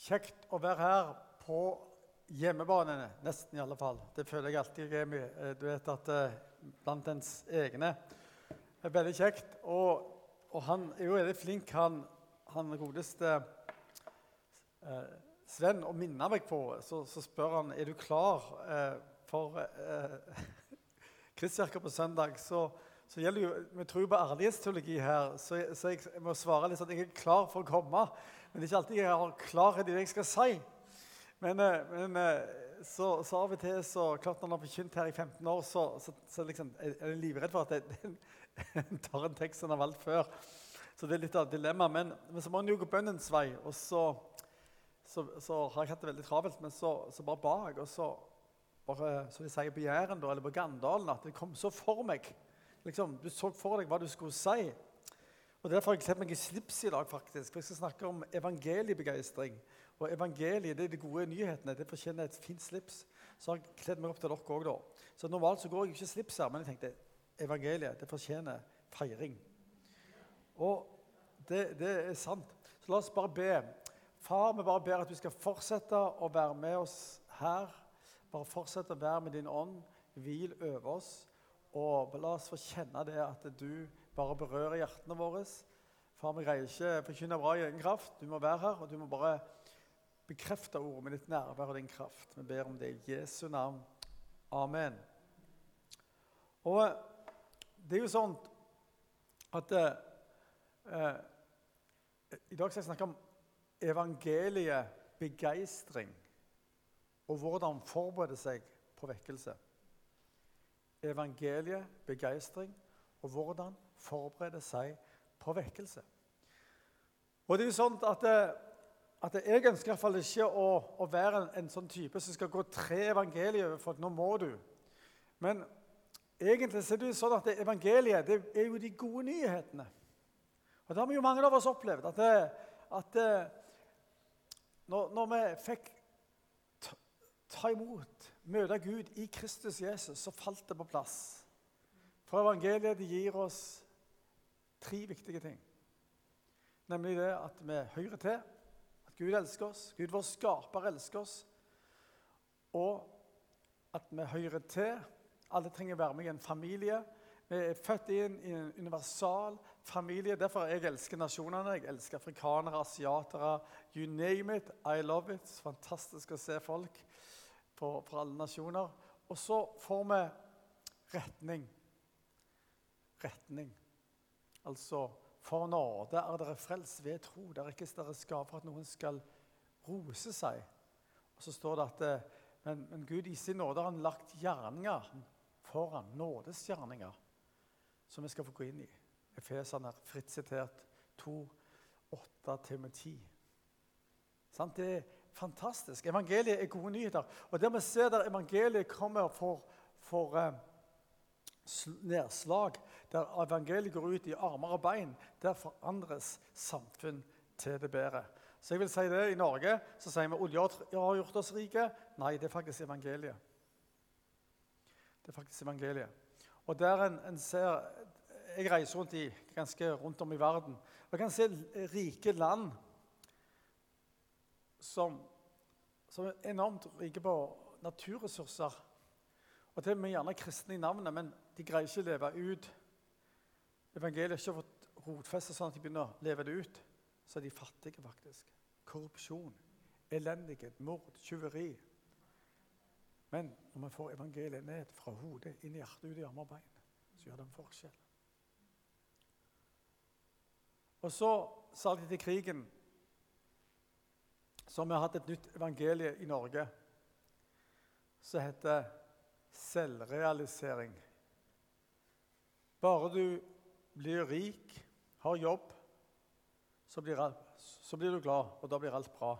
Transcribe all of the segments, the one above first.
Kjekt å være her på hjemmebanene, nesten i alle fall. Det føler jeg alltid jeg er med. Du vet at blant ens egne er veldig kjekt. Og han er jo veldig flink, han godeste Sven, å minne meg på. Så spør han, er du klar for Kristkirka på søndag? Så gjelder jo, vi tror på ærlighetsteologi her, så jeg må svare litt sånn, jeg er klar for å komme, men det er ikke alltid jeg har klarhet i det jeg skal si. Men så av og til, så klart når han har forkynt her i 15 år, så liksom, er jeg livredd for at jeg tar en tekst som har valgt før. Så det er litt av et dilemma, men så må han jo gå bønnens vei, og så har jeg hatt det veldig travelt, men så bare ba jeg, og så de sier på Jæren da, eller på Gandalen, at det kom så for meg. Liksom, du så for deg hva du skulle si. Og derfor har jeg kledd meg i slips i dag, faktisk. For jeg skal snakke om evangeliebegeistring. Og evangeliet, det er de gode nyhetene. Det fortjener et fint slips. Så har jeg kledd meg opp til dere også da. Så normalt så går jeg ikke slips her, men jeg tenkte, evangeliet, det fortjener feiring. Og det er sant. Så la oss bare be. Far, vi bare ber at du skal fortsette å være med oss her. Bare fortsette å være med din ånd. Hvil over oss. Og la oss få kjenne det at du bare berører hjertene våre. Far, vi greier ikke å forkynne bra i egen kraft. Du må være her, og du må bare bekrefte ordet med ditt nærvær og din kraft. Vi ber om det i Jesu navn. Amen. Og det er jo sånn at i dag skal jeg snakke om evangeliebegeistring og hvordan forberede seg på vekkelse. Evangeliet, begeistring, og hvordan forberede seg på vekkelse. Og det er jo sånn at jeg ønsker i hvert fall ikke å være en sånn type som skal gå 3 evangelier for at nå må du. Men egentlig så er det jo sånn at evangeliet, det er jo de gode nyhetene. Og det har vi jo mange av oss opplevd, at når vi fikk ta imot, møte Gud i Kristus Jesus, så falt det på plass. For evangeliet det gir oss 3 viktige ting. Nemlig det at vi hører til, at Gud elsker oss, Gud vår skaper elsker oss, og at vi hører til. Alle trenger være med i en familie. Vi er født inn i en universal familie. Derfor jeg elsker nasjonene. Jeg elsker afrikanere, asiatere, you name it, I love it. Fantastisk å se folk fra alle nasjoner. Og så får vi retning. Retning. Altså, for nåde er dere frelst ved tro. Det er ikke dere skal for at noen skal rose seg. Og så står det at men Gud i sin nåde har han lagt gjerninger foran, nådesgjerninger, som vi skal få gå inn i. Efeserne er fritt sitert 2, 8-10. Sant? Det er fantastisk. Evangeliet er gode nyheter. Og det vi ser der evangeliet kommer for nedslag, der evangeliet går ut i armer og bein, der forandres samfunn til det bedre. Så jeg vil si det, i Norge så sier vi olje har gjort oss rike. Nei, det er faktisk evangeliet. Det er faktisk evangeliet. Og der en ser, jeg reiser rundt om i verden, og jeg kan se rike land som er enormt rike på naturressurser. Og det er vi gjerne kristne i navnet, men de greier ikke å leve ut. Evangeliet har ikke fått rotfeste sånn at de begynner å leve det ut. Så er de fattige faktisk. Korrupsjon, elendighet, mord, tyveri. Men når vi får evangeliet ned fra hodet, inn i hjertet, ut i armer og bein, så gjør det en forskjell. Og så sa de til krigen, så vi har hatt et nytt evangelie i Norge, som heter selvrealisering. Bare du blir rik, har jobb, så blir du glad, og da blir alt bra.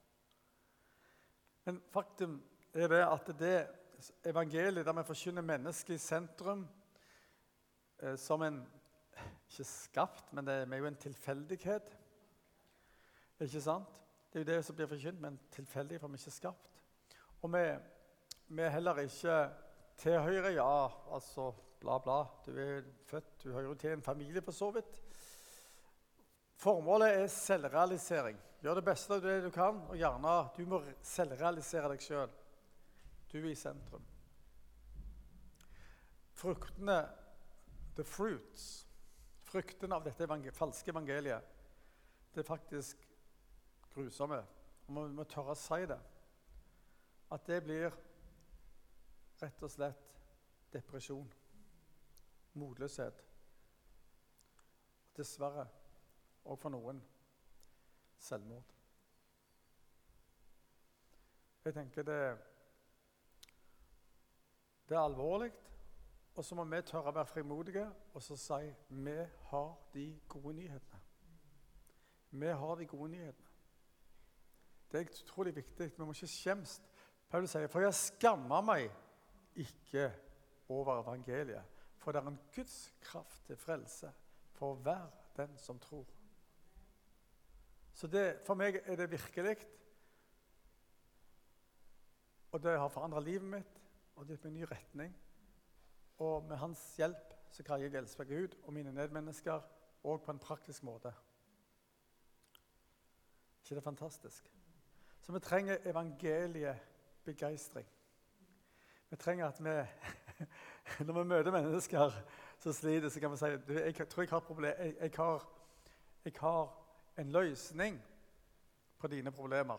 Men faktum er det at det evangeliet der vi forkynner mennesket i sentrum, som ikke skapt, men det er jo en tilfeldighet. Ikke sant? Det er jo det som blir forkynt, men tilfeldig, for vi er ikke skapt. Og vi er heller ikke tilhører, ja, altså bla bla. Du er født, du hører til en familie på så vidt. Formålet selvrealisering. Gjør det beste av det du kan, og gjerne du må selvrealisere deg selv. Du er i sentrum. Fruktene, the fruits, fruktene av dette falske evangeliet, det er faktisk grusomme. Og vi må tørre å si det. At det blir rett og slett depresjon, motløshet. Dessverre, og for noen, selvmord. Jeg tenker det er alvorlig, og så må vi tørre å være frimodige, og så si, vi har de gode nyhetene. Vi har de gode nyhetene. Det er utrolig viktig, vi må ikke skjemmes. Paulus sier, for jeg skammer meg ikke over evangeliet, for det er en Guds kraft til frelse for hver den som tror. Så for meg er det virkelig, og det har forandret livet mitt, og det er en ny retning. Og med hans hjelp så kan jeg elske Gud og mine medmennesker, og på en praktisk måte. Ikke det er fantastisk? Så vi trenger evangeliebegeistring. Vi trenger at når vi møter mennesker som sliter, så kan vi si, jeg tror jeg har et problem. Jeg har en løsning på dine problemer.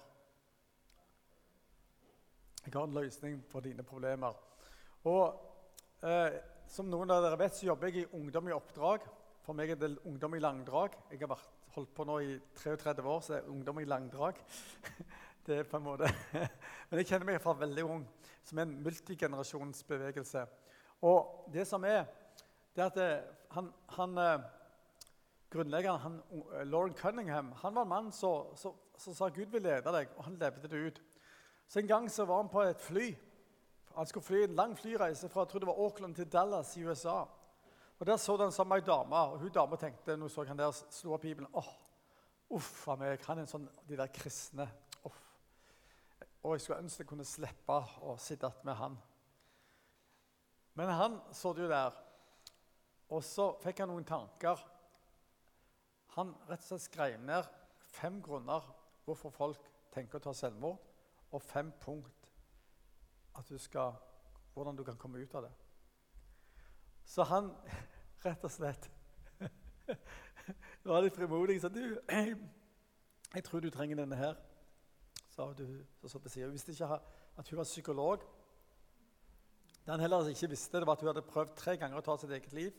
Jeg har en løsning på dine problemer. Og som noen av dere vet, så jobber jeg i Ungdom i oppdrag. For meg er det Ungdom i langdrag. Jeg har holdt på nå i 33 år, så det er Ungdom i langdrag. Det er på en måte. Men jeg kjenner meg fra veldig ung, som en multigenerasjonsbevegelse. Og det som er, det er at grunnleggeren, Lauren Cunningham, han var en mann som sa Gud vil lede deg, og han levde det ut. Så en gang så var han på et fly. Han skulle fly en lang flyreise fra, jeg tror det var Auckland til Dallas i USA. Og der så han sammen med en dame, og hun dame tenkte, nå så han der slå opp Bibelen, uff av meg, han er en sånn, de der kristne, uff. Og jeg skulle ønske jeg kunne slippe å sitte med han. Men han så det jo der, og så fikk han noen tanker. Han rett og slett skrev ned 5 grunner hvorfor folk tenker å ta selvmord, og 5 punkt hvordan du kan komme ut av det. Så han rett og slett var litt frimodig, så jeg tror du trenger denne her, sa du, så satt på siden. Hun visste ikke at hun var psykolog. Det han heller ikke visste, det var at hun hadde prøvd 3 ganger å ta sitt eget liv.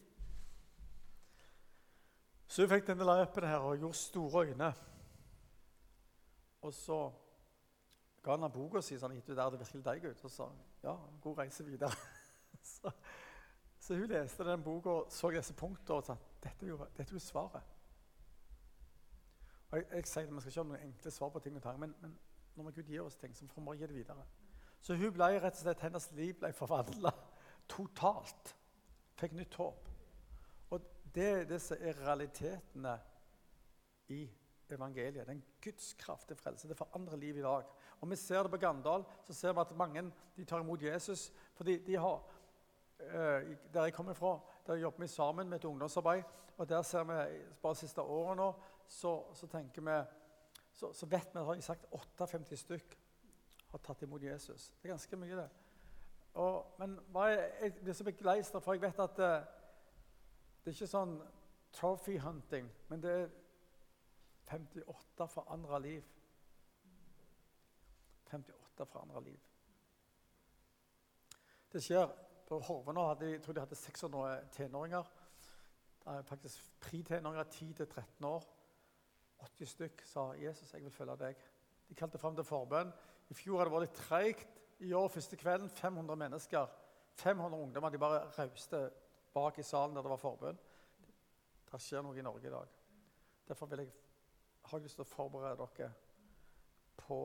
Så hun fikk denne lappen her og gjorde store øyne. Og så ga han boka si, sånn, gitt du der det virkelig deg ut, og sa, ja, god reise videre. Så hun leste den boka og så disse punktene og sa, dette er jo svaret. Og jeg sier at man skal ikke ha noen enkle svar på ting og tang, men når Gud gir oss ting, så får man gi det videre. Så hun ble rett og slett, hennes liv ble forvandlet totalt. Fikk nytt håp. Og disse er realitetene i evangeliet. Det er en Guds kraft til frelse. Det forandrer liv i dag. Og vi ser det på Gandal, så ser vi at mange de tar imot Jesus, fordi de har, der jeg kommer fra, der jobber vi sammen med et ungdomsarbeid, og der ser vi bare siste året nå, så tenker vi, så vet vi, har jeg sagt, 58 stykk har tatt imot Jesus. Det er ganske mye det. Men jeg blir så begeistret, for jeg vet at det er ikke sånn trophy hunting, men det er 58 forandret liv. 58 forandret liv. Det skjer på Horve nå, jeg tror de hadde 600 tenåringer. Det er faktisk pre-tenåringer, 10-13 år. 80 stykk sa, Jesus, jeg vil følge deg. De kalte frem til forbønn. I fjor hadde det vært litt tregt. I år, første kvelden, 500 mennesker. 500 ungdommer, de bare rauste bak i salen der det var forbønn. Det skjer noe i Norge i dag. Derfor har jeg lyst til å forberede dere på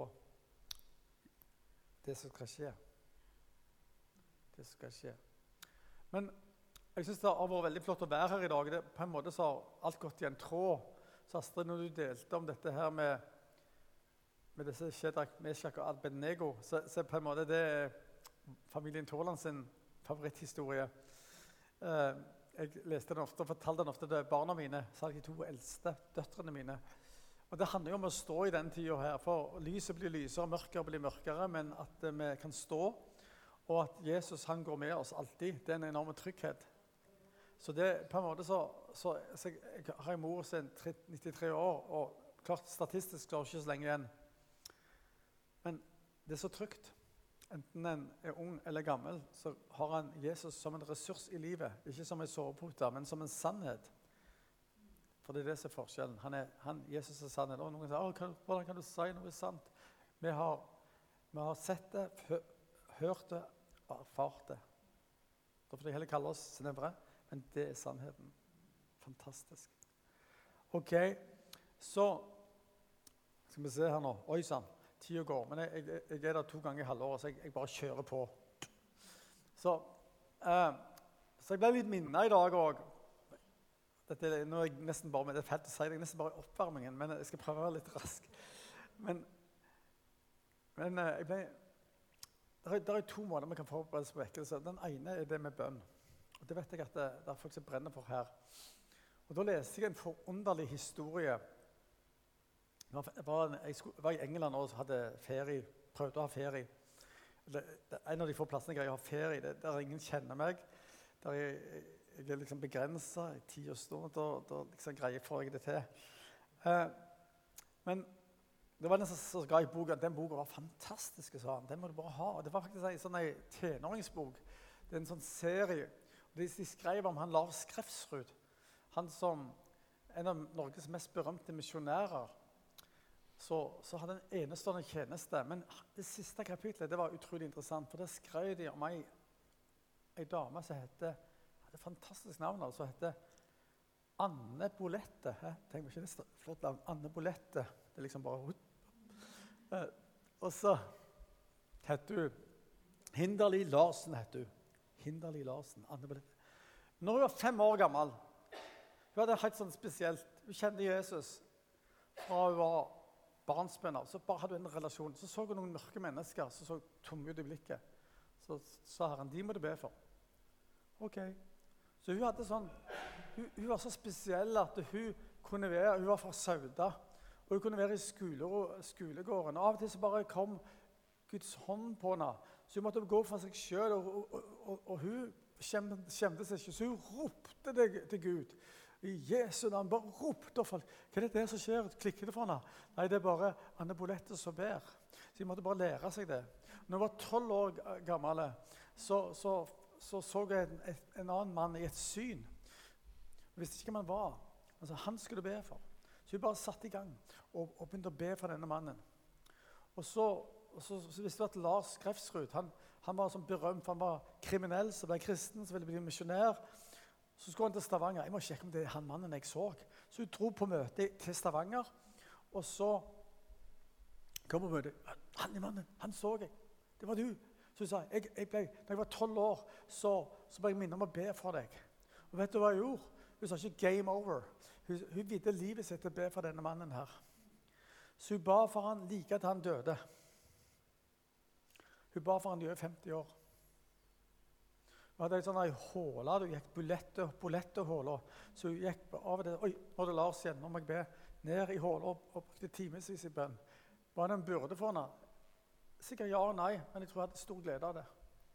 det som skal skje. Det som skal skje. Men jeg synes det har vært veldig flott å være her i dag. På en måte så har alt gått i en tråd. Så Astrid, når du delte om dette her med disse Shadrach, Meshach og Abednego, så på en måte det er familien Tåland sin favoritthistorie. jeg leste den ofte og fortalte den ofte til barna mine, særlig de 2 eldste døtrene mine. Og det handler jo om å stå i den tiden her, for lyset blir lysere, mørkere blir mørkere, men at vi kan stå, og at Jesus han går med oss alltid. Det er en enorm trygghet. Så det på en måte så jeg har en mor som er 93 år, og klart statistisk så er det ikke så lenge igjen. Men det er så trygt. Enten en er ung eller gammel, så har han Jesus som en ressurs i livet. Ikke som en sovepute, men som en sannhet. For det er det som er forskjellen. Jesus er sannhet. Og noen sier, hvordan kan du si noe sant? Vi har sett det, hørt det og erfart det. Da får de heller kalle oss snevre, men det er sannheten. Fantastisk. Ok, så skal vi se her nå. Oi sann. Tiden går, men jeg er der 2 ganger i halvåret, så jeg bare kjører på. Så jeg ble litt minnet i dag også. Nå er jeg nesten bare med det felt å si det, jeg er nesten bare i oppvarmingen, men jeg skal prøve å være litt rask. Men jeg ble... Det er 2 måter vi kan forberede oss på vekkelse. Den ene er det med bønn. Og det vet jeg at det er folk som brenner for her. Og da leste jeg en forunderlig historie. Jeg var i England og hadde ferie, prøvde å ha ferie. En av de få plassene jeg greier å ha ferie, der ingen kjenner meg, der jeg er liksom begrenset i tid og stund, da liksom får jeg det til. Men det var den som ga i boka, den boka var fantastisk, sa han. Den må du bare ha. Og det var faktisk en sånn tenåringsbok. Det er en sånn serie. De skrev om han Lars Grefsrud, han som en av Norges mest berømte misjonærer. Så hadde en enestående tjeneste. Men det siste kapitlet, det var utrolig interessant, for der skrev de om en dame som hadde et fantastisk navn, som heter Anne Bolette. Tenk meg ikke det flott navn. Anne Bolette. Det er liksom bare... Og så heter hun Hinderli Larsen, Hinderli Larsen, Anne Bolette. Når hun var 5 år gammel, hun hadde helt sånn spesielt. Hun kjente Jesus fra hun var barnsben av. Så bare hadde hun en relasjon. Så hun noen mørke mennesker som så tomme ut i blikket. Så sa Herren, de må du be for. Ok. Så hun hadde sånn, hun var så spesiell at hun var fra Sauda, og hun kunne være i skolegården. Av og til så bare kom Guds hånd på henne, så hun måtte gå for seg selv, og hun skjemte seg ikke, så hun ropte det til Gud. I Jesu navn, bare ropte folk. Hva er det der som skjer? Klikker det for henne? Nei, det er bare Anne Bolette som ber. Så hun måtte bare lære seg det. Når hun var 12 år gammel, så jeg en annen mann i et syn. Jeg visste ikke hvem han var. Altså, han skulle be for. Så hun bare satt i gang og begynte å be for denne mannen. Og så visste du at Lars Grefsrud, han var sånn berømt, for han var kriminell, så ble kristen, så ville bli misjonær. Så skulle han til Stavanger. Jeg må sjekke om det er han mannen jeg så. Så hun dro på møte til Stavanger, og så kom hun på møte. Han er mannen, han så jeg. Det var du. Så hun sa, når jeg var 12 år, så ble jeg minnet om å be for deg. Og vet du hva jeg gjorde? Hun sa ikke game over. Hun vidde livet sitt til å be for denne mannen her. Så hun ba for han like til han døde. Hun ba for han i over 50 år. Hun hadde en sånn håla, du gikk bulette-håla. Så hun gikk av og til, oi, nå er det Lars igjen, nå må jeg be ned i håla og brukte timesvis i bønn. Var det en byrde for henne? Sikkert ja og nei, men jeg tror jeg hadde stor glede av det.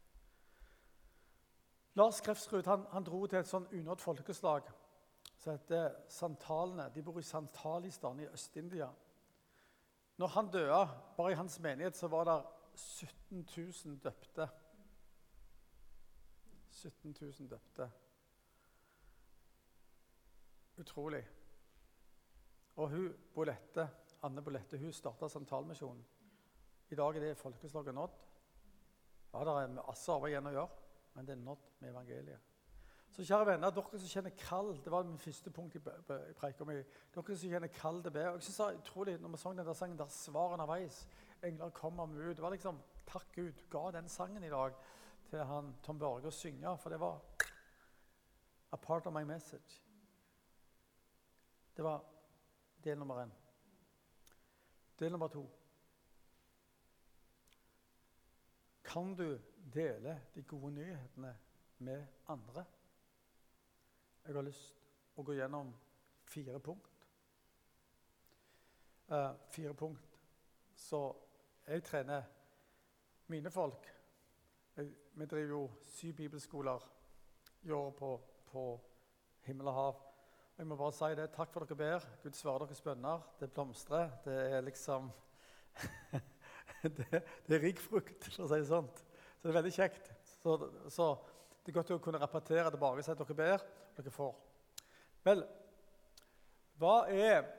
Lars Grefsrud, han dro til et sånn unådd folkeslag som heter Santalene. De bor i Santalistan i Øst-India. Når han døde, bare i hans menighet, så var det 17 000 døpte. 17 000 døpte. Utrolig. Og hun, Anne Bolette, hun startet Santalmisjonen. I dag er det folkeslaget nådd. Ja, det er masse arbeid igjen å gjøre, men det er nådd med evangeliet. Så kjære venner, dere som kjenner kall, det var min første punkt i preik om, dere som kjenner kall til å be. Og jeg synes det var utrolig, når vi sang den der sangen, der svaren av veis, engler kommer med ut. Det var liksom, takk Gud, ga den sangen i dag til han Tom Børge å synge, for det var a part of my message. Det var del nummer 1. Del nummer 2. Kan du dele de gode nyhetene med andre? jeg har lyst å gå gjennom 4 punkt. 4 punkt. Så jeg trener mine folk. Vi driver jo 7 bibelskoler i år på himmel og hav. Og jeg må bare si det, takk for dere ber. Gud svarer deres bønner. Det blomstrer. Det er liksom det er rik frukt, for å si det sånn. Så det er veldig kjekt. Så det er godt å kunne rapportere tilbake seg at dere ber, og dere får. Vel, hva er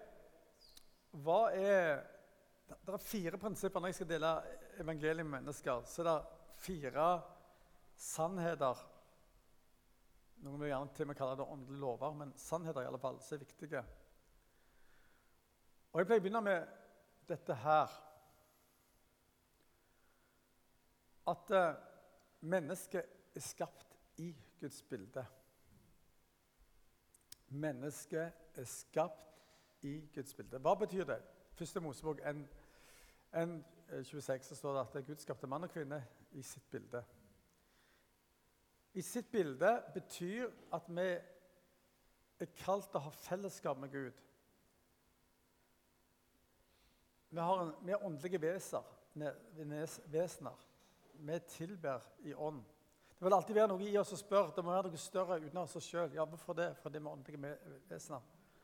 det er 4 prinsipper når jeg skal dele evangeliet med mennesker. Så det er 4 sannheter. Noen vil gjerne til og med kalle det åndelige lover, men sannheter i alle fall, så er viktige. Og jeg pleier å begynne med dette her. At mennesket er skapt i Guds bilde. Mennesket er skapt i Guds bilde. Hva betyr det? Første Mosebok 1:26 så står det at Gud skapte mann og kvinne i sitt bilde. I sitt bilde betyr at vi er kalt til å ha fellesskap med Gud. Vi er åndelige vesener. Vi tilber i ånd. Det vil alltid være noe i oss å spørre. Det må være noe større uten oss selv. Ja, hvorfor det? Fordi vi er åndelige vesener.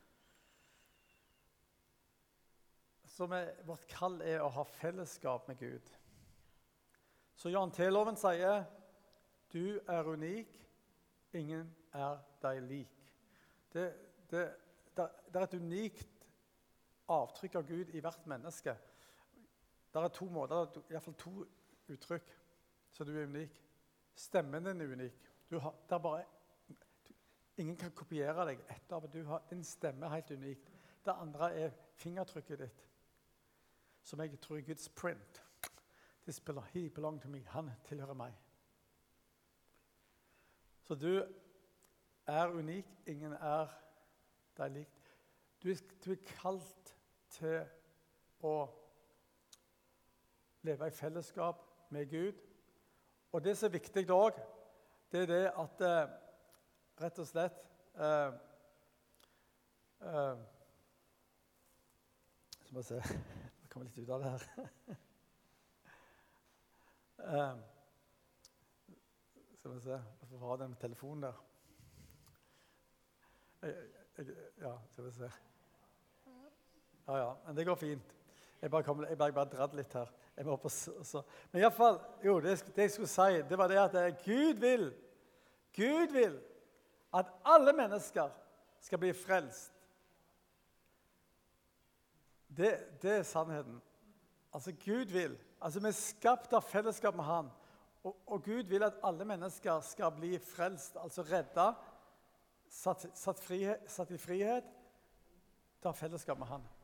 Så vårt kall er å ha fellesskap med Gud. Så Jan T-loven sier, du er unik, ingen er deg lik. Det er et unikt avtrykk av Gud i hvert menneske. Det er 2 måter, i hvert fall 2 uttrykk, så du er unik. Stemmen din er unik. Ingen kan kopiere deg etter, din stemme er helt unik. Det andre er fingertrykket ditt, som jeg tror er Guds print. He belong to me. Han tilhører meg. Så du er unik, ingen er deg lik. Du er kalt til å leve i fellesskap med Gud. Og det som er viktig også, det er det at rett og slett så må jeg se, jeg kommer litt ut av det her. Skal vi se, jeg får ha den telefonen der. Ja, skal vi se. Ja, men det går fint. Jeg bare dratt litt her. Jeg må opp så. Men i alle fall, det jeg skulle si, det var det at Gud vil at alle mennesker skal bli frelst. Det er sannheten. Altså Gud vil. Altså vi er skapt av fellesskap med han. Og Gud vil at alle mennesker skal bli frelst, altså reddet, satt i frihet, til å ha fellesskap med han.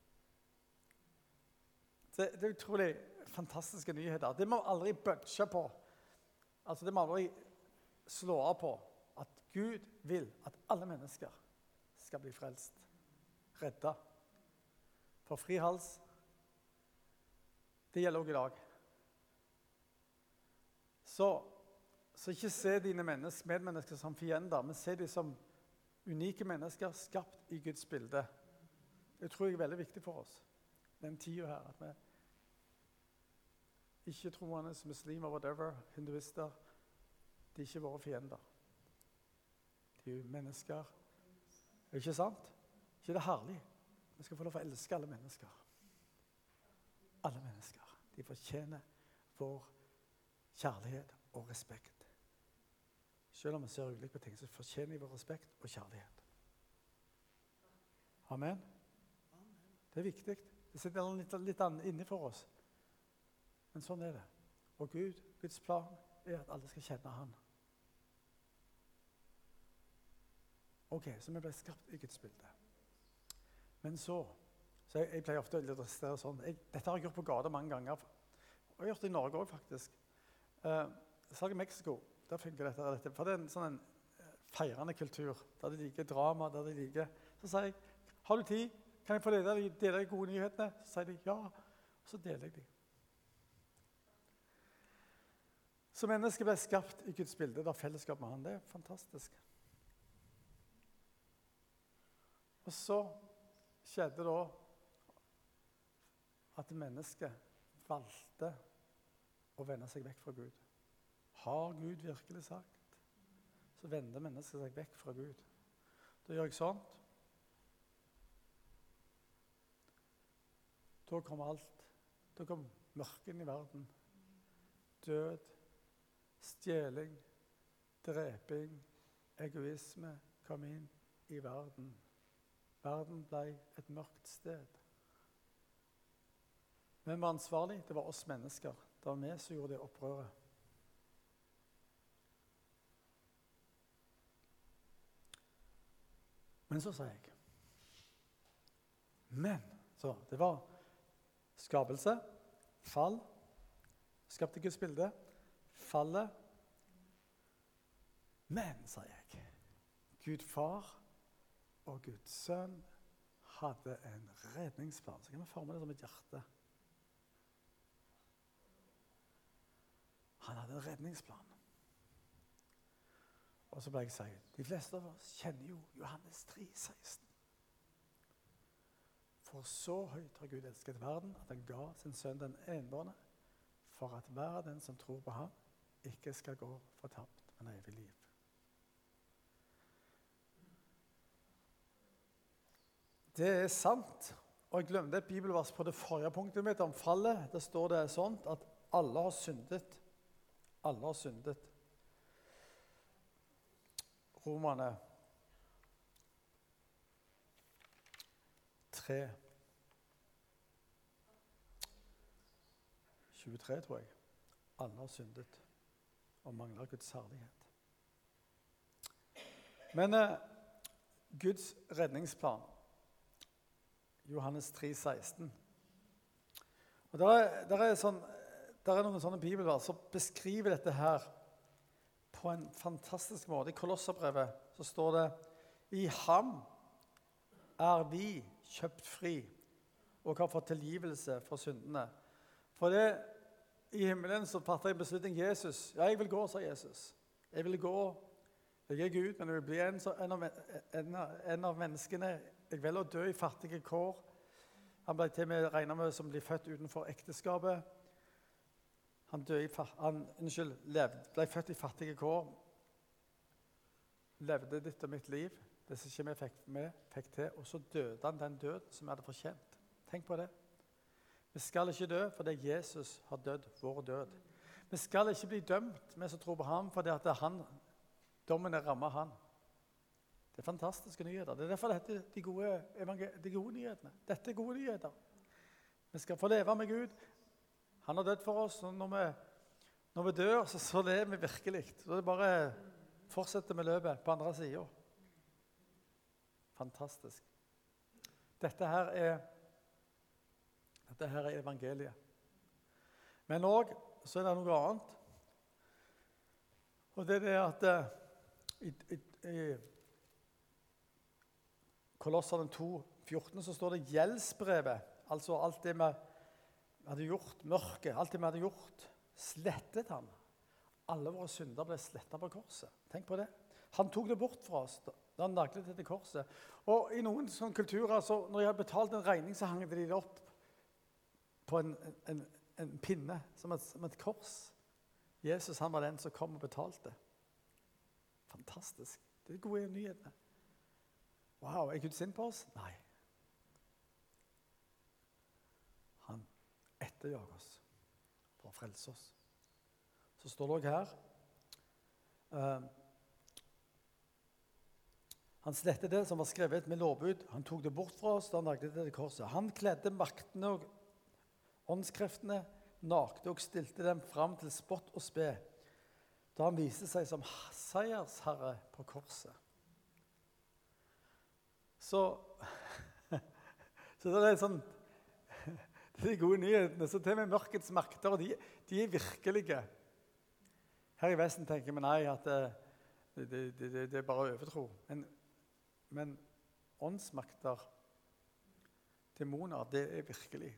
Det er utrolig fantastiske nyheter. Det må aldri budge på. Altså det må aldri slå av på at Gud vil at alle mennesker skal bli frelst, reddet, få fri hals. Det gjelder også i dag. Så ikke se dine medmennesker som fiender, men se dem som unike mennesker skapt i Guds bilde. Det tror jeg er veldig viktig for oss. Den tiden her, at vi ikke troende, muslimer, whatever, hinduister, de er ikke våre fiender. De er mennesker. Ikke sant? Ikke det herlig? Vi skal få lov å elske alle mennesker. Alle mennesker. De fortjener vår kjærlighet og respekt. Selv om vi ser ulikt på ting, så fortjener de vår respekt og kjærlighet. Amen. Det er viktig. Det sitter litt inni for oss. Men sånn er det. Og Guds plan er at alle skal kjenne han. Ok, så vi ble skapt i Guds bilde. Men så jeg pleier ofte å illustrere sånn. Dette har jeg gjort på gata mange ganger. Og jeg har gjort det i Norge også, faktisk. Så i Mexico, der funker dette. For det er en sånn feirende kultur, der de liker drama, der de liker. Så sier jeg, har du tid? Kan jeg få dele de gode nyhetene? Så sier de, ja. Og så deler jeg de. Så mennesket ble skapt i Guds bilde, det er fellesskap med han. Det er fantastisk. Og så skjedde da at mennesket valgte å vende seg vekk fra Gud. Har Gud virkelig sagt? Så vender mennesket seg vekk fra Gud. Da gjør jeg sånt. Da kom alt. Da kom mørket inn i verden. Død, stjeling, dreping, egoisme kom inn i verden. Verden ble et mørkt sted. Hvem var ansvarlig? Det var oss mennesker. Det var vi som gjorde det opprøret. Men så sa jeg, så det var skapelse, fall, skapte Guds bilde, fallet. Men, sa jeg, Gud far og Guds sønn hadde en redningsplan. Så kan vi forme det som et hjerte. Han hadde en redningsplan. Og så ble jeg sagt, de fleste av oss kjenner jo Johannes 3,16. For så høyt har Gud elsket verden, at han ga sin sønn den enbårne, for at hver den som tror på ham, ikke skal gå fortapt, men evig liv. Det er sant, og jeg glemte et bibelvers på det forrige punktet mitt om fallet. Der står det sånt at alle har syndet. Alle har syndet. Romerne 3, 23, tror jeg. Alle har syndet og mangler Guds herlighet. Men Guds redningsplan, Johannes 3,16. Og der er noen sånne bibelvers som beskriver dette her på en fantastisk måte. I Kolosserbrevet så står det, i ham er vi kjøpt fri og har fått tilgivelse for syndene. For det, i himmelen så fattet jeg en beslutning, Jesus. Ja, jeg vil gå, sa Jesus. Jeg vil gå. Jeg er Gud, men jeg vil bli en av menneskene. Jeg vil å dø i fattige kår. Han ble til med regnet med som blir født utenfor ekteskapet. Han ble født i fattige kår. Levde ditt og mitt liv. Det som ikke vi fikk til. Og så døde han den død som vi hadde fortjent. Tenk på det. Vi skal ikke dø fordi Jesus har dødd vår død. Vi skal ikke bli dømt, vi som tror på ham, fordi at dommen rammer han. Det er fantastiske nyheter. Det er derfor dette er de gode nyhetene. Dette er gode nyheter. Vi skal få leve med Gud. Han har dødd for oss, og når vi dør, så lever vi virkelig. Så det bare fortsetter med løpet på andre siden. Fantastisk. Dette her er evangeliet. Men også så er det noe annet. Og det er det at i Kolosserne 2,14 så står det gjeldsbrevet. Altså alt det vi hadde gjort, mørket, alt det vi hadde gjort, slettet han. Alle våre synder ble slettet på korset. Tenk på det. Han tok det bort fra oss da han naglet det til korset. Og i noen sånne kulturer, så når jeg hadde betalt en regning, så hang de det opp på en pinne, som et kors. Jesus, han var den som kom og betalte. Fantastisk. Det er gode nyheter. Wow, er Gud sint på oss? Nei. Han etterjager oss for å frelse oss. Så står det også her, han slettet det som var skrevet med lovbud. Han tok det bort fra oss da han naglet det til korset. Han kledde maktene og åndskreftene, nakte og stilte dem fram til spott og spe, da han viste seg som seiersherre på korset. Så det er sånn, det er gode nyhetene. Så til og med mørkets makter, de er virkelige. Her i Vesten tenker vi nei, at det er bare overtro. Men åndsmakter, demoner, det er virkelig.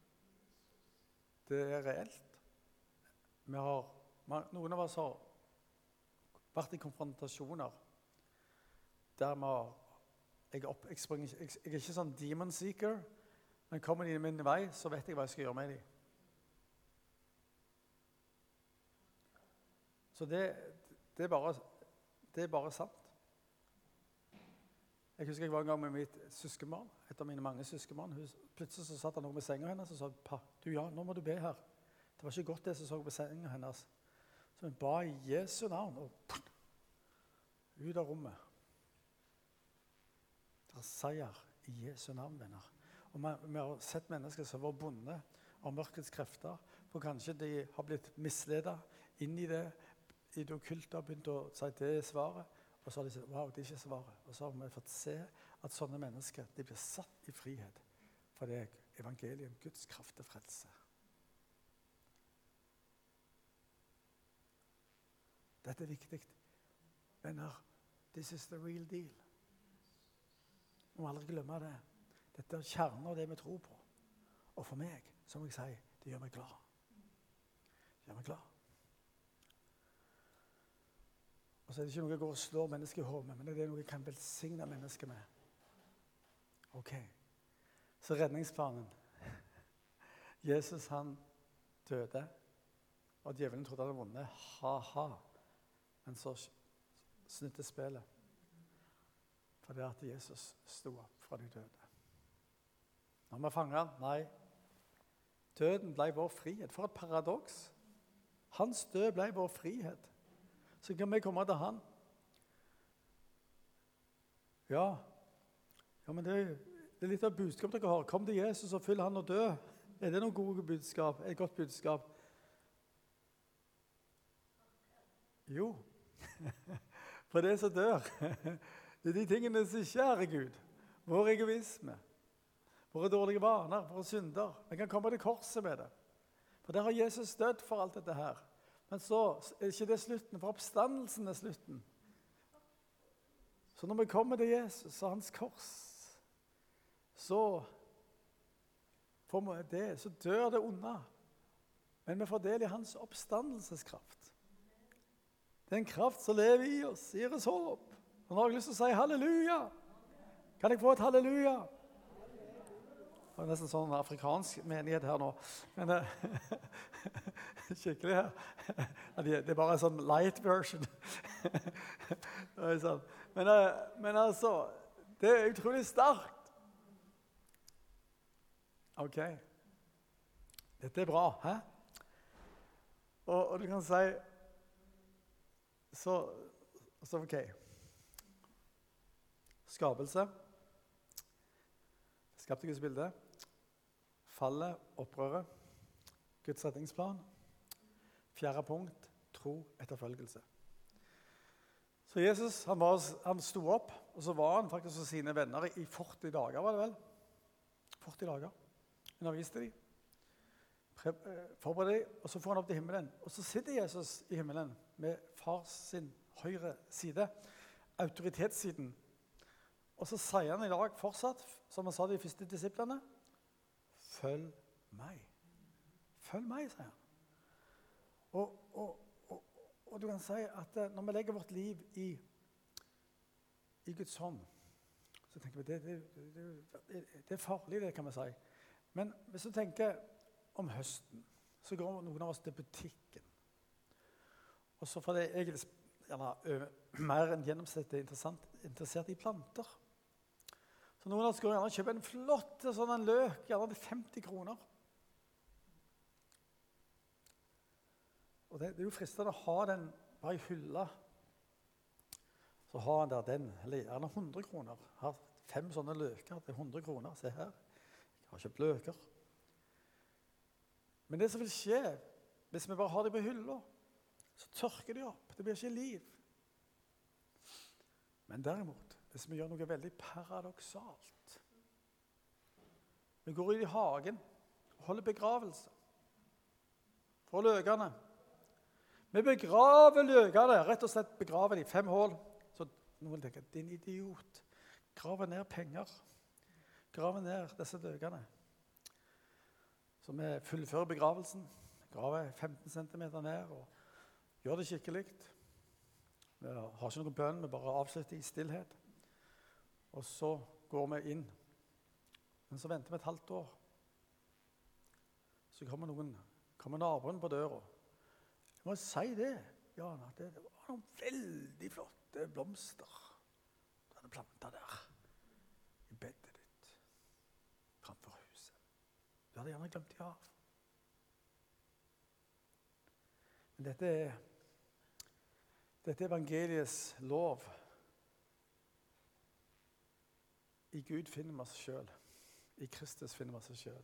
Det er reelt. Noen av oss har vært i konfrontasjoner der vi har Jeg er ikke sånn demon seeker, men kommer de i min vei, så vet jeg hva jeg skal gjøre med dem. Så det er bare sant. Jeg husker jeg var en gang med mitt søskenbarn, et av mine mange søskenbarn. Plutselig så satt han noe med senga hennes og sa, du ja, nå må du be her. Det var ikke godt det som så på senga hennes. Så hun ba i Jesu navn, og ut av rommet. Det er seier i Jesu navn, venner. Og vi har sett mennesker som var bundet av mørkets krefter, for kanskje de har blitt misledet inn i det okkulte, har begynt å si det er svaret, og så har de sagt, wow, det er ikke svaret. Og så har vi fått se at sånne mennesker, de blir satt i frihet, for det er evangeliet om Guds kraft til frelse. Dette er viktig. Venner, this is the real deal. Vi må aldri glemme det. Dette er kjernen av det vi tror på. Og for meg, som jeg sier, det gjør meg glad. Det gjør meg glad. Og så er det ikke noe jeg går og slår mennesker i hodet med, men det er noe jeg kan velsigne mennesker med. Ok. Så redningsplanen. Jesus, han døde, og djevelen trodde han hadde vunnet. Ha-ha. Men så snudde spillet. For det at Jesus stod opp fra de døde. Når vi fanger han, nei. Døden ble vår frihet. For et paradoks. Hans død ble vår frihet. Så kan vi komme til han. Ja, men det er litt av budskap dere har. Kom til Jesus og fyll han og dø. Er det noe gode budskap? Et godt budskap? Jo. For det som dør. Det er de tingene som ikke er Gud. Vår egoisme. Våre dårlige vaner, våre synder. Vi kan komme til korset med det. For der har Jesus dødd for alt dette her. Men så er ikke det slutten, for oppstandelsen er slutten. Så når vi kommer til Jesus og hans kors, så får vi det, så dør det onde. Men vi får del i hans oppstandelseskraft. Det er en kraft som lever i oss, gir oss håp. Og nå har jeg lyst til å si halleluja. Kan jeg få et halleluja? Det er nesten sånn afrikansk menighet her nå. Men skikkelig her. Det er bare en sånn light version. Men altså, det er utrolig sterkt. Ok. Dette er bra, hæ? Og du kan si, så ok. Skapelse. Skapte Guds bilde. Fallet, opprøret. Guds redningsplan. 4. punkt, tro, etterfølgelse. Så Jesus, han sto opp, og så var han faktisk hos sine venner i 40 dager, var det vel? 40 dager. Underviste de. Forberedte de, og så får han opp til himmelen. Og så sitter Jesus i himmelen med fars sin høyre side, autoritetssiden. Og så sier han i dag fortsatt, som han sa de første disiplene, følg meg. Følg meg, sier han. Og du kan si at når vi legger vårt liv i Guds hånd, så tenker vi det er farlig, det kan vi si. Men hvis du tenker om høsten, så går noen av oss til butikken. Og så for det jeg er gjerne mer enn gjennomsnittet interessert i planter. Så noen av oss går gjerne og kjøper en flott sånn en løk, gjerne til 50 kroner. Og det er jo fristende å ha den bare i hylla. Så har han der den, eller gjerne 100 kroner. Har 5 sånne løker til 100 kroner. Se her, jeg har kjøpt løker. Men det som vil skje, hvis vi bare har det på hylla, så tørker de opp. Det blir ikke liv. Men derimot, hvis vi gjør noe veldig paradoksalt, vi går ut i hagen og holder begravelse for løkene. Vi begraver løkene, rett og slett begraver de 5 hål. Så noen tenker, din idiot, graver ned penger, graver ned disse løkene. Så vi fullfører begravelsen, graver 15 cm ned og gjør det skikkelig. Vi har ikke noen bønn, vi bare avslutter i stillhet. Og så går vi inn. Men så venter vi et halvt år. Så kommer naboen på døra. Jeg må si det, Jan, at det var noen veldig flotte blomster du hadde plantet der i bedet ditt framfor huset. Du hadde gjerne glemt de av. Men dette er evangeliets lov. I Gud finner vi oss selv. I Kristus finner vi oss selv.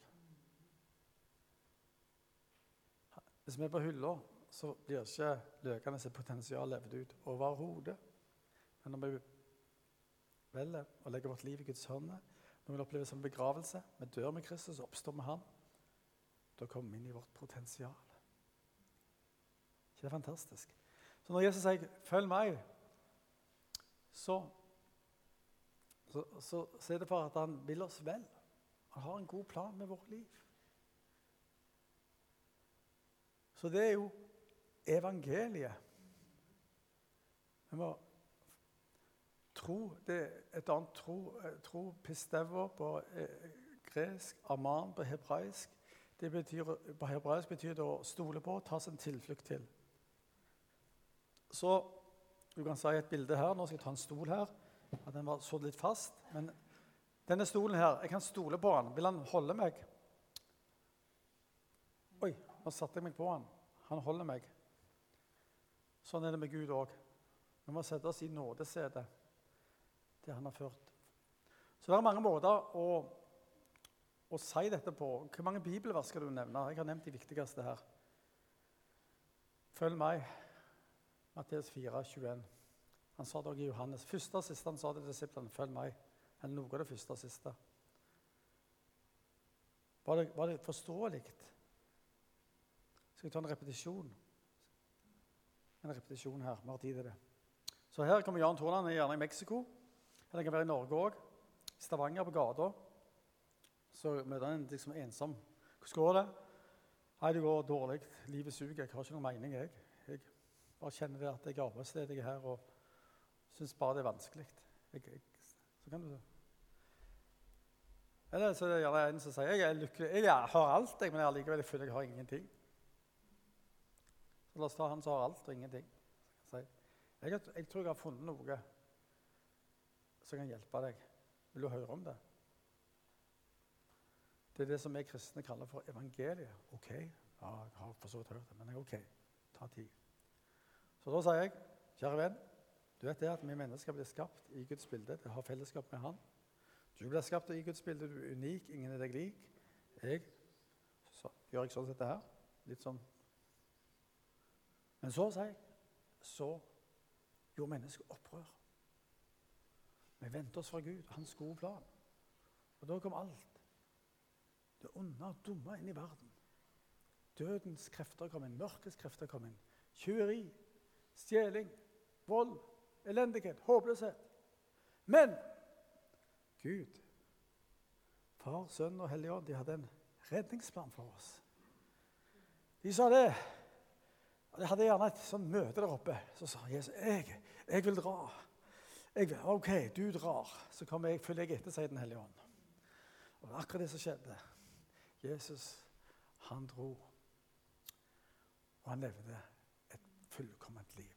Hvis vi er på hylla, så blir ikke løkene sitt potensial levd ut overhodet. Men når vi velger å legge vårt liv i Guds hånd, når vi opplever som begravelse, vi dør med Kristus og oppstår med ham, da kommer vi inn i vårt potensial. Ikke det er fantastisk? Så når Jesus sier, følg meg, så er det for at han vil oss vel. Han har en god plan med vårt liv. Så det er jo evangeliet. Vi må tro, det er et annet tro pistevo på gresk, aman på hebraisk. På hebraisk betyr det å stole på, ta sin tilflukt til. Så du kan si et bilde her, nå skal jeg ta en stol her, at den var så litt fast, men denne stolen her, jeg kan stole på han. Vil han holde meg? Oi, nå satte jeg meg på han. Han holder meg. Sånn er det med Gud også. Vi må sette oss i nådesete, det han har ført. Så det er mange måter å si dette på. Hvor mange bibelvers skal du nevne? Jeg har nevnt de viktigste her. Følg meg. Matteus 4, 21. Han sa det også i Johannes. Første og siste han sa til disiplene, følg meg. Eller noe av det første og siste. Var det forståelig? Skal jeg ta en repetisjon? En repetisjon her, vi har tid til det. Så her kommer Jan Torland, han er gjerne i Mexico. Eller han kan være i Norge også. I Stavanger på gata. Så møter han liksom ensom. Hvordan går det? Nei, det går dårlig. Livet suger. Jeg har ikke noen mening, jeg. Jeg bare kjenner det at jeg er arbeidsledig her, og synes bare det er vanskelig. Så kan du det. Eller så er det gjerne en som sier, jeg er lykkelig. Jeg har alt, men jeg allikevel føler jeg har ingenting. Så la oss ta han som har alt og ingenting. Jeg tror jeg har funnet noe som kan hjelpe deg. Vil du høre om det? Det er det som vi kristne kaller for evangeliet. Ok, ja, jeg har for så vidt hørt det, men ok, ta tid. Så da sier jeg, kjære venn, du vet det at vi mennesker blir skapt i Guds bilde, det har fellesskap med han. Du blir skapt i Guds bilde, du er unik, ingen er deg lik. Gjør jeg sånn dette her, litt sånn. Men så sier jeg, så gjorde mennesket opprør. Vi ventet oss fra Gud, hans gode plan. Og da kom alt. Det onde og dumme inn i verden. Dødens krefter kom inn, mørkets krefter kom inn. Tjuveri, stjeling, vold, elendighet, håpløshet. Men Gud, Far, Sønn og Helligånd, de hadde en redningsplan for oss. De sa det. De hadde gjerne et sånt møte der oppe. Så sa Jesus, jeg vil dra. Ok, du drar. Så kommer jeg, følger jeg etter, sier den Hellige Ånd. Og det var akkurat det som skjedde. Jesus, han dro. Og han levde et fullkomment liv.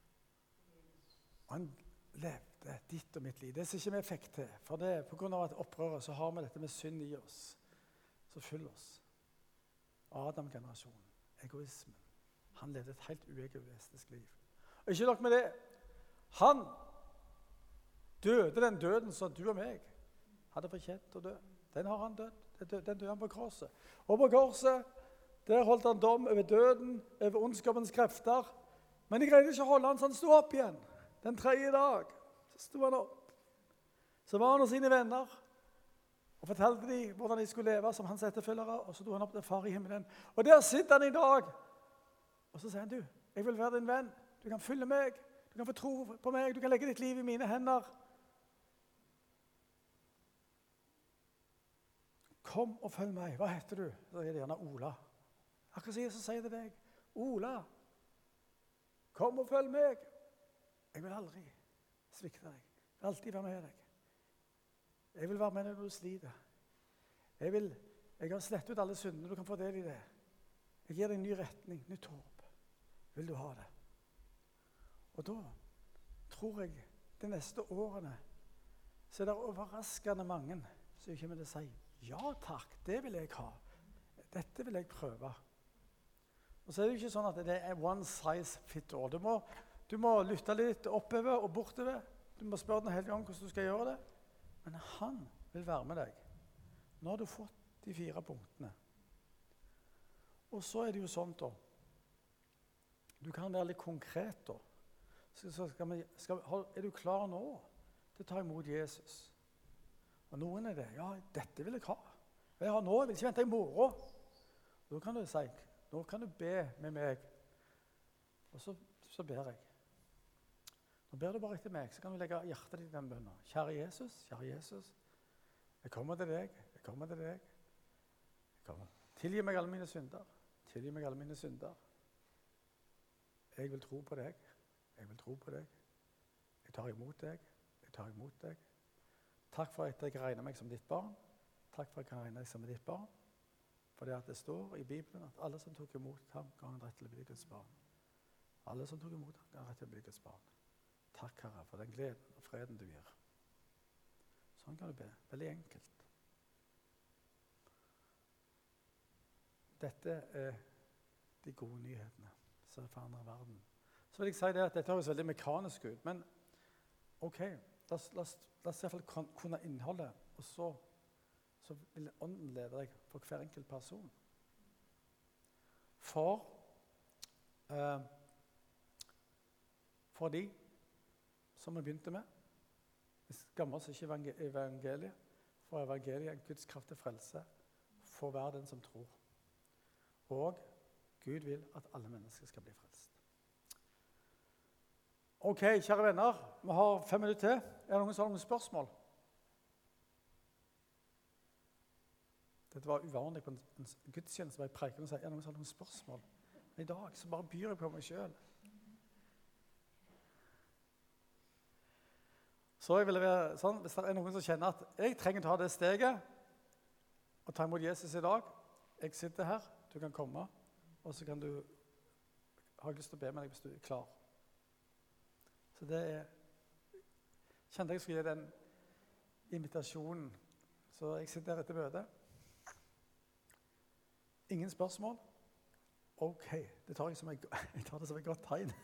Og han levde ditt og mitt liv. Det som ikke vi fikk til. For det, på grunn av et opprør, så har vi dette med synd i oss. Så fyll oss. Adam-generasjonen. Egoismen. Han levde et helt uegoistisk liv. Og ikke nok med det. Han døde den døden som du og meg hadde fortjent å dø. Den har han dødd. Den døde han på korset. Og på korset, der holdt han dom over døden, over ondskapens krefter. Men de greide ikke å holde han så han stod opp igjen. Den 3. dag så stod han opp. Så var han hos sine venner og fortalte de hvordan de skulle leve som hans etterfølgere, og så dro han opp til far i himmelen. Og der sitter han i dag. Og så sier han, du, jeg vil være din venn. Du kan følge meg. Du kan få tro på meg. Du kan legge ditt liv i mine hender. Kom og følg meg. Hva heter du? Så er det gjerne Ola. Akkurat så Jesus sier til deg, Ola, kom og følg meg. Jeg vil aldri svikte deg. Jeg vil alltid være med deg. Jeg vil være med når du sliter. Jeg har slettet ut alle syndene. Du kan få del i det. Jeg gir deg en ny retning, nytt håp. Vil du ha det? Og da tror jeg de neste årene så er det overraskende mange som kommer til å si ja takk, det vil jeg ha. Dette vil jeg prøve. Og så er det jo ikke sånn at det er one size fit all. Du må lytte litt oppover og bortover. Du må spørre Den hellige ånd hvordan du skal gjøre det. Men han vil være med deg. Nå har du fått de 4 punktene. Og så er det jo sånn da. Du kan være litt konkret da. Er du klar nå til å ta imot Jesus? Og noen er det. Ja, dette vil jeg ha. Jeg har nå, jeg vil ikke vente i morgen. Da kan du si, nå kan du be med meg. Og så ber jeg. Nå ber du bare etter meg, så kan du legge hjertet ditt i den bønnen. Kjære Jesus, jeg kommer til deg, jeg kommer til deg. Tilgi meg alle mine synder. Tilgi meg alle mine synder. Jeg vil tro på deg. Jeg vil tro på deg. Jeg tar imot deg. Jeg tar imot deg. Takk for at jeg regner meg som ditt barn. Takk for at jeg kan regne deg som ditt barn. For det står i Bibelen at alle som tok imot ham, ga han rett til å bli Guds barn. Alle som tok imot ham, ga han rett til å bli Guds barn. Takk, Herre, for den gleden og freden du gir. Sånn kan du be. Veldig enkelt. Dette er de gode nyhetene som forandrer verden. Så vil jeg si det at dette høres veldig mekanisk ut, men ok, la oss i hvert fall kunne innholdet, og så vil ånden lede deg for hver enkelt person. For de som vi begynte med, vi skammer oss ikke evangeliet, for evangeliet er en Guds kraft til frelse for hver den som tror. Og Gud vil at alle mennesker skal bli frelst. Ok, kjære venner, vi har 5 minutter til. Er det noen som har noen spørsmål? Dette var uvanlig på en gudstjeneste hvor jeg preker og sier, er det noen som har noen spørsmål? Men i dag så bare byr jeg på meg selv. Så jeg vil være sånn, hvis det er noen som kjenner at jeg trenger å ta det steget og ta imot Jesus i dag, jeg sitter her, du kan komme, og så kan du ha lyst til å be med deg hvis du er klar. Så det kjente jeg skulle gi den invitasjonen. Så jeg sitter her etter møtet. Ingen spørsmål? Ok, det tar jeg tar det som et godt tegn.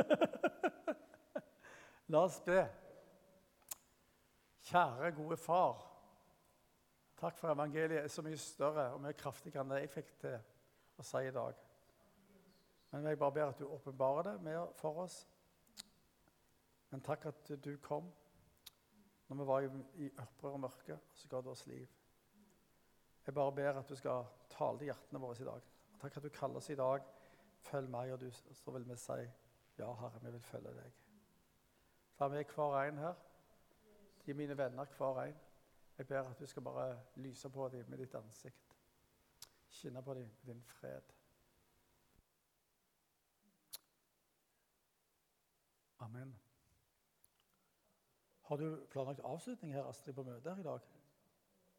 La oss be. Kjære, gode far, takk for evangeliet er så mye større og mye kraftigere enn det jeg fikk til å si i dag. Men jeg bare ber at du åpenbarer det mer for oss. Men takk at du kom når vi var i opprør og mørke, og så ga du oss liv. Jeg bare ber at du skal tale til hjertene våre i dag. Takk at du kaller oss i dag. Følg meg, og så vil vi si, ja, Herre, vi vil følge deg. For vi er hver en her. De er mine venner, hver en. Jeg ber at du skal bare lyse på dem med ditt ansikt. Skinne på dem med din fred. Amen. Har du planlagt avslutning her, Astrid, på møtet her i dag?